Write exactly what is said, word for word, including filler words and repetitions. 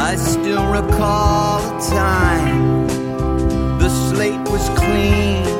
I still recall a time the slate was clean,